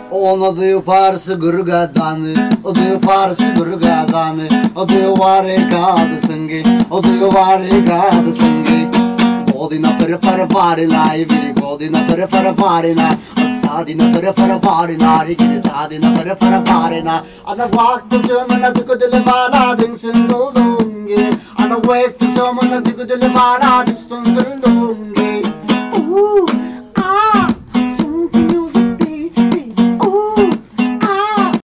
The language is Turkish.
Ona de parse gurgadane, o de parse gurgadane, o de ware gad sange, o de ware gad sange. Godina per fare la, viri godina per fare la. Sadina per fare la, rigiri sadina per fare la. Ana vakti sömana dikudile vala din sundulungi. Ana vakti sömana dikudile vala din sundulungi.